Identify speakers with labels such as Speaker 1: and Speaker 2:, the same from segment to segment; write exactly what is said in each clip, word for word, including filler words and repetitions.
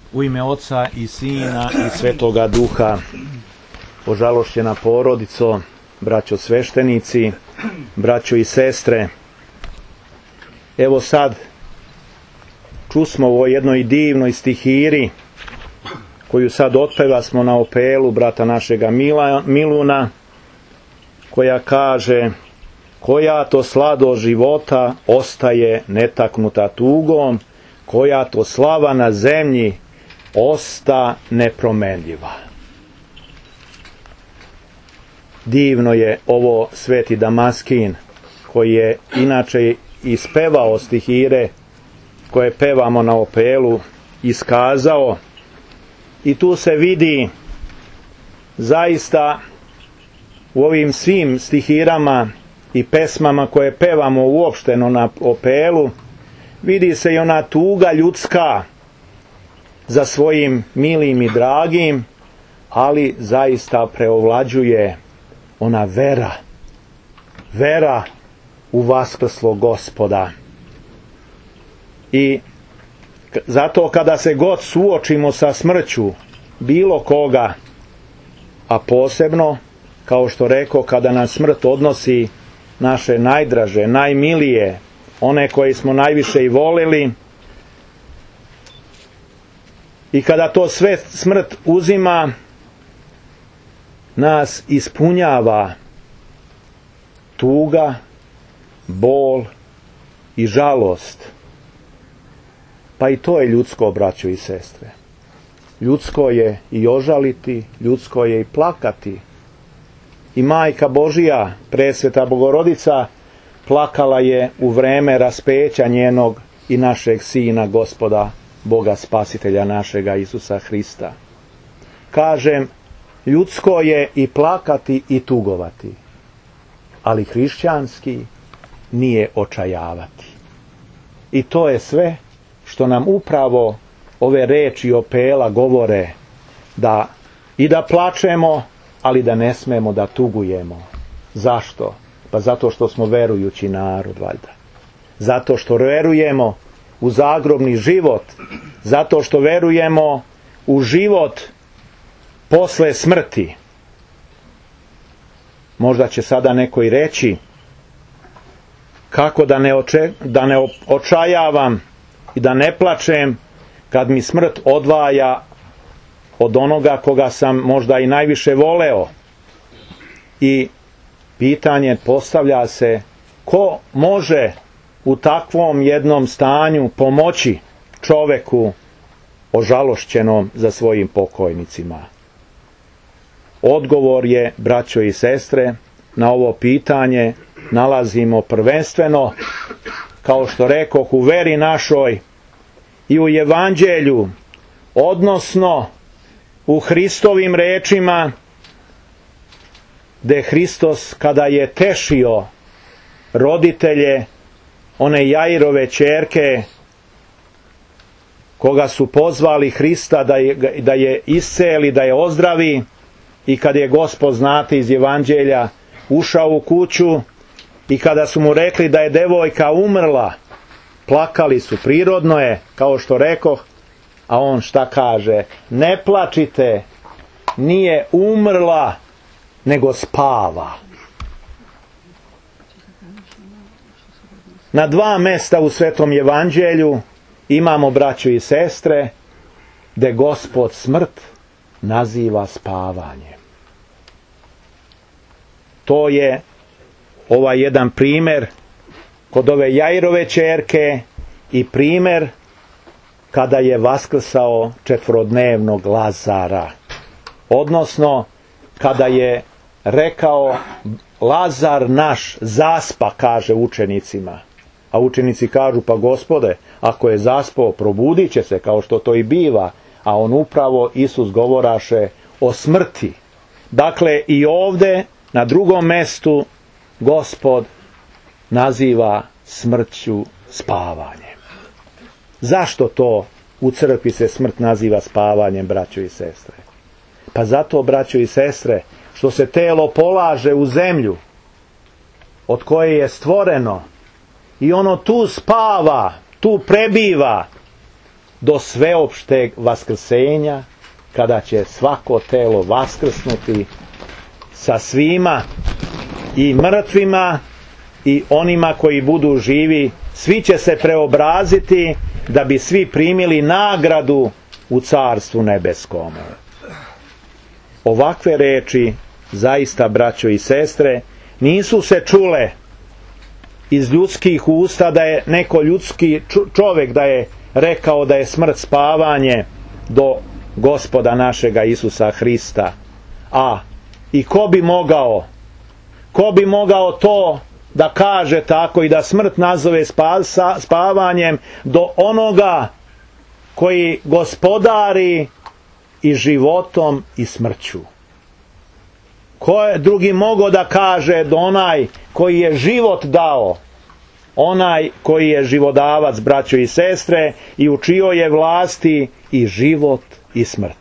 Speaker 1: U ime Oca i Sina i Svetoga Duha. Ožalošćena porodico, braćo sveštenici, braćo i sestre. Evo sad, čusmo u ovoj jednoj divnoj stihiri, koju sad otpeva smo na opelu brata našega Mila, Miluna, koja kaže: koja to sladost života ostaje netaknuta tugom, koja to slava na zemlji osta nepromenljiva. Divno je ovo Sveti Damaskin, koji je inače ispevao stihire koje pevamo na opelu, iskazao, i tu se vidi zaista u ovim svim stihirama i pesmama koje pevamo uopšteno na opelu, vidi se i ona tuga ljudska za svojim milim i dragim, ali zaista preovlađuje ona vera, vera u vaskrslog Gospoda. I zato kada se god suočimo sa smrću bilo koga, a posebno, kao što rekao, kada nas smrt odnosi naše najdraže, najmilije, one koje smo najviše i voleli, i kada to sve smrt uzima, nas ispunjava tuga, bol i žalost. Pa i to je ljudsko, braćo i sestre. Ljudsko je i ožaliti, ljudsko je i plakati. I Majka Božija, presveta Bogorodica, plakala je u vreme raspeća njenog i našeg Sina, Gospoda, Boga Spasitelja našega Isusa Hrista. Kažem, ljudsko je i plakati i tugovati, ali hrišćanski nije očajavati. I to je sve što nam upravo ove reči opela govore, da i da plačemo, ali da ne smemo da tugujemo. Zašto? Pa zato što smo verujući narod, valjda. Zato što verujemo u zagrobni život, zato što verujemo u život posle smrti. Možda će sada neko i reći: kako da ne, oče, da ne očajavam i da ne plačem kad mi smrt odvaja od onoga koga sam možda i najviše voleo. I pitanje postavlja se: ko može u takvom jednom stanju pomoći čoveku ožalošćenom za svojim pokojnicima? Odgovor je, braćo i sestre, na ovo pitanje nalazimo prvenstveno, kao što rekoh, u veri našoj i u Evanđelju, odnosno u Hristovim rečima, gde Hristos, kada je tešio roditelje one Jairove ćerke, koga su pozvali Hrista da je, da je isceli, da je ozdravi, i kad je Gospod, znate iz Evanđelja, ušao u kuću i kada su mu rekli da je devojka umrla, plakali su, prirodno je, kao što rekoh, a on šta kaže? Ne plačite, nije umrla, nego spava. Na dva mesta u Svetom Evanđelju imamo, braćo i sestre, gde Gospod smrt naziva spavanjem. To je ovaj jedan primjer kod ove Jairove ćerke i primjer kada je vaskrsao četvorodnevnog Lazara. Odnosno, kada je rekao: Lazar naš zaspa, kaže učenicima. A učenici kažu: pa Gospode, ako je zaspao, probudit će se, kao što to i biva. A on upravo, Isus, govoraše o smrti. Dakle, i ovdje na drugom mestu Gospod naziva smrću spavanjem. Zašto to u crkvi se smrt naziva spavanjem, braćo i sestre? Pa zato, braćo i sestre, što se telo polaže u zemlju od koje je stvoreno i ono tu spava, tu prebiva do sveopšteg vaskrsenja, kada će svako telo vaskrsnuti sa svima, i mrtvima i onima koji budu živi. Svi će se preobraziti da bi svi primili nagradu u Carstvu nebeskom. Ovakve reči, zaista, braćo i sestre, nisu se čule iz ljudskih usta, da je neko ljudski čovjek da je rekao da je smrt spavanje do Gospoda našega Isusa Hrista. A i ko bi mogao ko bi mogao to da kaže tako i da smrt nazove spavanjem do onoga koji gospodari i životom i smrću? Ko je drugi mogao da kaže do onaj koji je život dao, onaj koji je živodavac, braćo i sestre, i u čijoj je vlasti i život i smrt?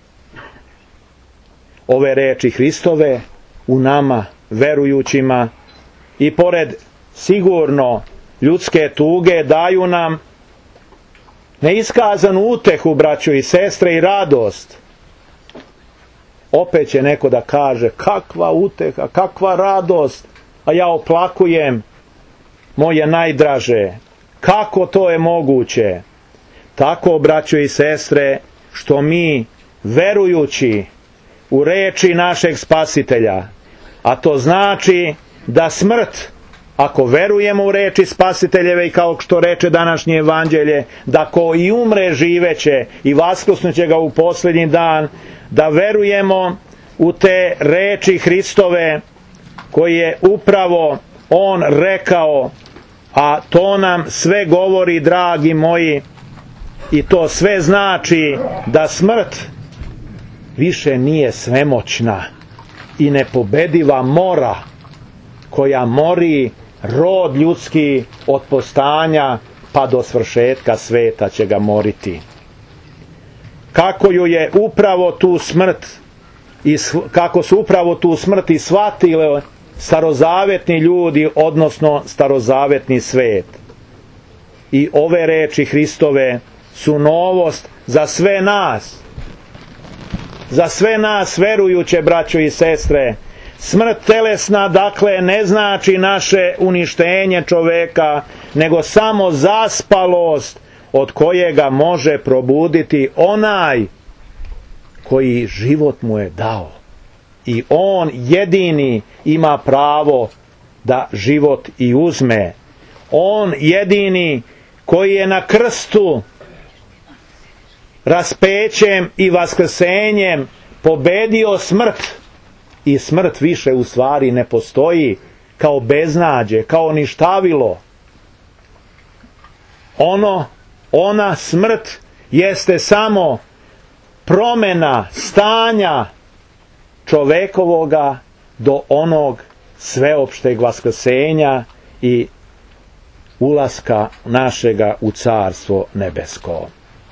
Speaker 1: Ove reči Hristove u nama verujućima, i pored sigurno ljudske tuge, daju nam neiskazanu utehu, braćo i sestre, i radost. Opet će neko da kaže, kakva uteha, kakva radost, a ja oplakujem moje najdraže. Kako to je moguće? Tako, braćo i sestre, što mi, verujući u reči našeg Spasitelja, a to znači da smrt, ako verujemo u reči Spasiteljeve, i kao što reče današnje evanđelje, da ko i umre živeće i vaskrsnuće ga u posljednji dan, da verujemo u te reči Hristove koje je upravo on rekao, a to nam sve govori, dragi moji, i to sve znači da smrt više nije svemoćna i nepobediva mora koja mori rod ljudski od postanja pa do svršetka sveta će ga moriti. Kako ju je upravo tu smrt i kako su upravo tu smrt i shvatili starozavetni ljudi, odnosno starozavetni svet. I ove reči Hristove su novost za sve nas. Za sve nas verujuće, braćo i sestre. Smrt telesna, dakle, ne znači naše uništenje čoveka, nego samo zaspalost od kojega može probuditi onaj koji život mu je dao. I on jedini ima pravo da život i uzme. On jedini koji je na krstu raspećem i vaskrsenjem pobedio smrt, i smrt više u stvari ne postoji kao beznađe, kao ništavilo. Ono, ona smrt jeste samo promjena stanja čovekovoga do onog sveopšteg vaskrsenja i ulaska našega u Carstvo nebesko.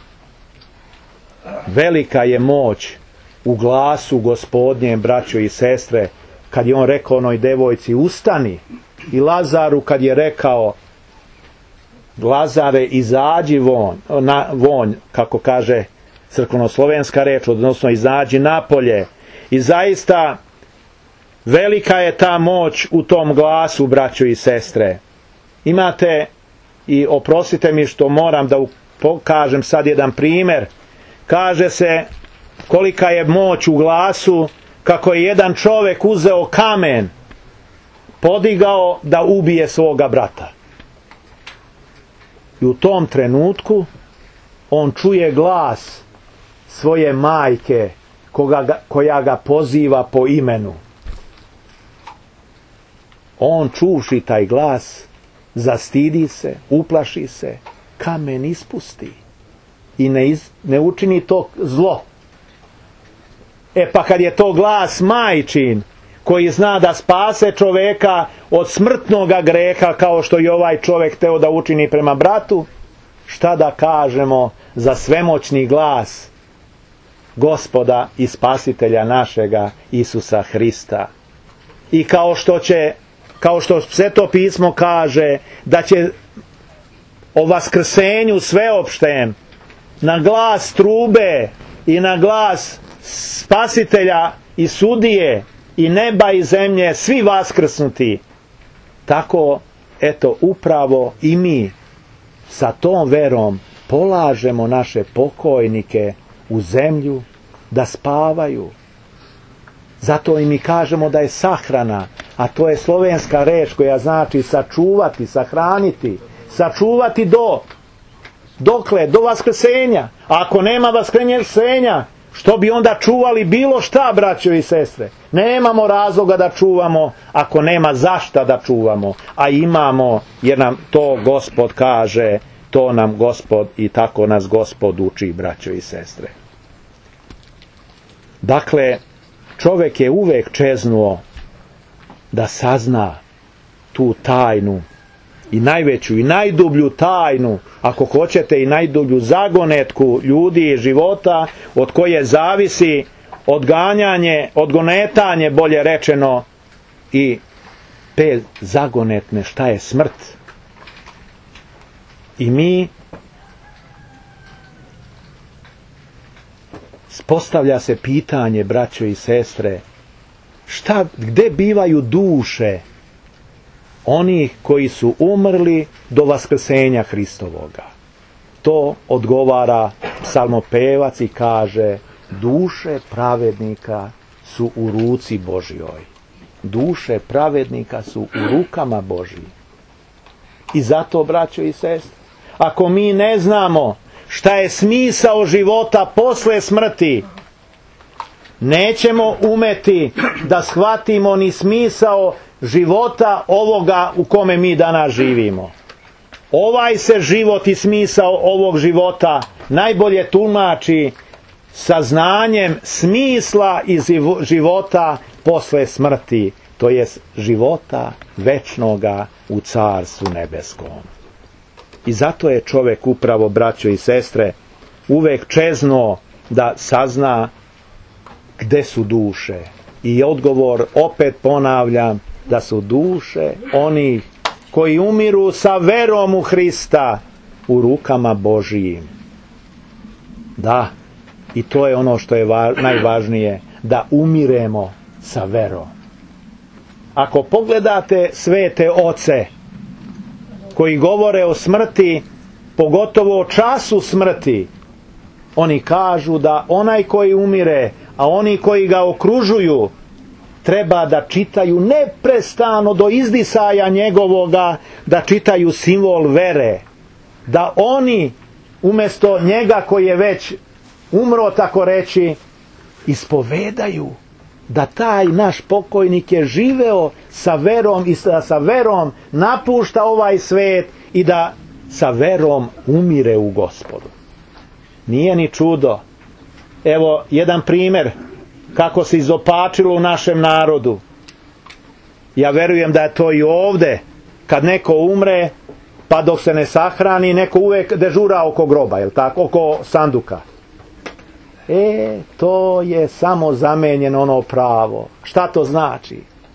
Speaker 1: Velika je moć u glasu Gospodnjem, braćo i sestre, kad je on rekao onoj devojci ustani, i Lazaru kad je rekao Lazare izađi von, na, von, kako kaže crkvenoslovenska reč, odnosno izađi napolje. I zaista velika je ta moć u tom glasu, braćo i sestre. Imate, i oprostite mi što moram da pokažem sad jedan primjer, kaže se kolika je moć u glasu, kako je jedan čovjek uzeo kamen, podigao da ubije svoga brata. I u tom trenutku on čuje glas svoje majke koga ga, koja ga poziva po imenu. On čuši taj glas, zastidi se, uplaši se, kamen ispusti i ne, iz, ne učini to zlo. E pa kad je to glas majčin, koji zna da spase čoveka od smrtnoga greha, kao što je ovaj čovjek teo da učini prema bratu, šta da kažemo za svemoćni glas Gospoda i Spasitelja našega Isusa Hrista. I kao što će, kao što Sveto pismo kaže, da će o vaskrsenju sveopštem na glas trube i na glas spasitelja i sudije i neba i zemlje svi vaskrsnuti, tako eto upravo i mi sa tom verom polažemo naše pokojnike u zemlju da spavaju. Zato i mi kažemo da je sahrana, a to je slovenska reč koja znači sačuvati, sahraniti, sačuvati do dokle, do vaskrsenja. A ako nema vaskrsenja, što bi onda čuvali bilo šta, braćo i sestre? Nemamo razloga da čuvamo ako nema zašta da čuvamo, a imamo, jer nam to Gospod kaže, to nam Gospod i tako nas Gospod uči, braćo i sestre. Dakle, čovjek je uvek čeznuo da sazna tu tajnu i najveću i najdublju tajnu, ako hoćete i najdublju zagonetku ljudi i života, od koje zavisi odganjanje, odgonetanje, bolje rečeno, i te zagonetne, šta je smrt. I mi postavlja se pitanje, braćo i sestre, šta, gde bivaju duše onih koji su umrli do vaskrsenja Hristovoga? To odgovara psalmopevac i kaže: duše pravednika su u ruci Božjoj. Duše pravednika su u rukama Božjim. I zato, braćo i sestre, ako mi ne znamo šta je smisao života posle smrti, nećemo umeti da shvatimo ni smisao života ovoga u kome mi danas živimo. Ovaj se život i smisao ovog života najbolje tumači saznanjem smisla iz života posle smrti, to jest života večnoga u Carstvu nebeskom. I zato je čovjek upravo, braćo i sestre, uvek čezno da sazna gde su duše. I odgovor, opet ponavljam, da su duše onih koji umiru sa verom u Hrista u rukama Božijim. Da, i to je ono što je va- najvažnije, da umiremo sa verom. Ako pogledate svete oce koji govore o smrti, pogotovo o času smrti, oni kažu da onaj koji umire, a oni koji ga okružuju, treba da čitaju neprestano do izdisaja njegovoga, da čitaju simbol vere, da oni umjesto njega koji je već umro, tako reći, ispovedaju da taj naš pokojnik je živeo sa verom i da sa verom napušta ovaj svet i da sa verom umire u Gospodu. Nije ni čudo. Evo jedan primjer kako se izopačilo u našem narodu. Ja verujem da je to i ovde. Kad neko umre, pa dok se ne sahrani, neko uvek dežura oko groba, jel tako, oko sanduka. E, to je samo zamenjeno ono pravo. Šta to znači?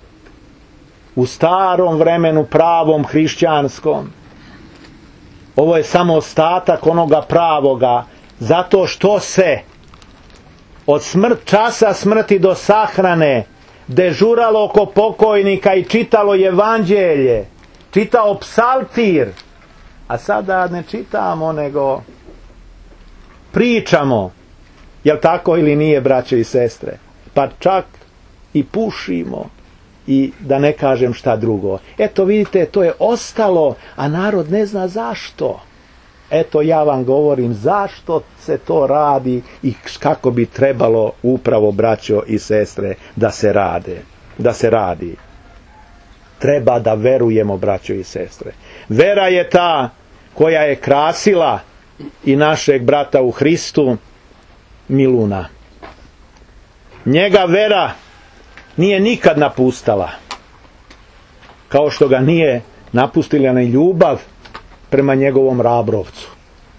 Speaker 1: U starom vremenu, pravom hrišćanskom, ovo je samo ostatak onoga pravoga, zato što se od smrt, časa smrti do sahrane dežuralo oko pokojnika i čitalo evanđelje, čitao psaltir, a sada ne čitamo, nego pričamo. Jel tako ili nije, braće i sestre? Pa čak i pušimo i da ne kažem šta drugo. Eto vidite, to je ostalo, a narod ne zna zašto. Eto ja vam govorim zašto se to radi i kako bi trebalo upravo, braćo i sestre, da se rade. Da se radi. Treba da verujemo, braćo i sestre. Vera je ta koja je krasila i našeg brata u Hristu, Miluna. Njega vera nije nikad napustala, kao što ga nije napustila ni ljubav prema njegovom Rabrovcu.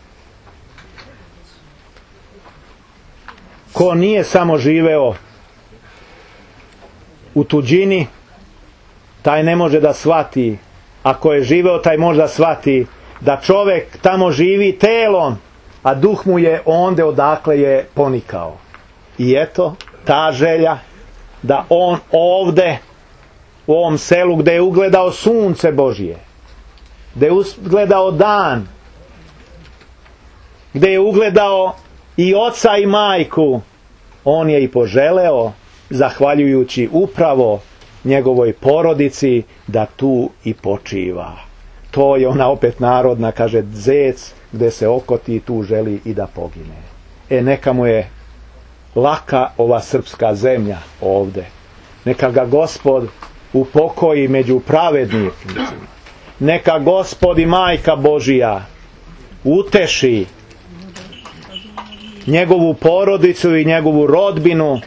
Speaker 1: Ko nije samo živeo u tuđini, taj ne može da shvati. Ako je živeo, taj može da shvati da čovjek tamo živi telom, a duh mu je onde odakle je ponikao. I eto, ta želja da on ovde, u ovom selu gde je ugledao sunce Božje, gde je ugledao dan, gde je ugledao i oca i majku, on je i poželeo, zahvaljujući upravo njegovoj porodici, da tu i počiva. To je ona opet narodna, kaže, zec gde se okoti, tu želi i da pogine. E, neka mu je laka ova srpska zemlja ovde. Neka ga Gospod upokoji među pravednicima. Neka Gospod i Majka Božija uteši njegovu porodicu i njegovu rodbinu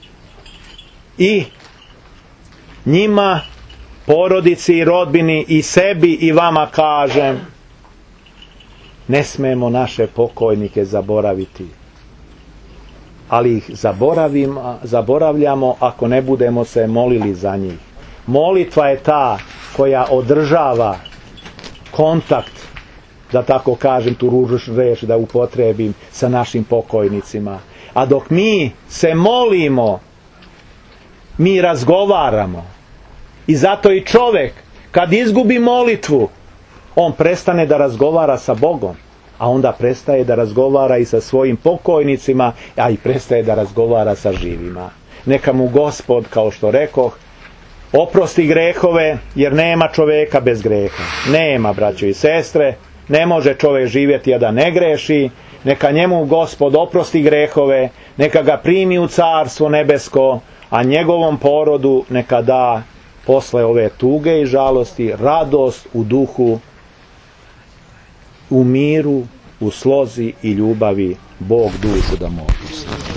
Speaker 1: i njima, porodici i rodbini i sebi i vama kažem, ne smemo naše pokojnike zaboraviti, ali ih zaboravimo, zaboravljamo ako ne budemo se molili za njih. Molitva je ta koja održava kontakt, da tako kažem, tu ružnu reč da upotrebim, sa našim pokojnicima. A dok mi se molimo, mi razgovaramo. I zato i čovek, kad izgubi molitvu, on prestane da razgovara sa Bogom, a onda prestaje da razgovara i sa svojim pokojnicima, a i prestaje da razgovara sa živima. Neka mu Gospod, kao što rekoh, oprosti grehove, jer nema čoveka bez greha. Nema, braćo i sestre, ne može čovek živjeti a da ne greši. Neka njemu Gospod oprosti grehove, neka ga primi u carstvo nebesko, a njegovom porodu neka da posle ove tuge i žalosti radost u duhu, u miru, u slozi i ljubavi. Bog dušu da mu oprosti.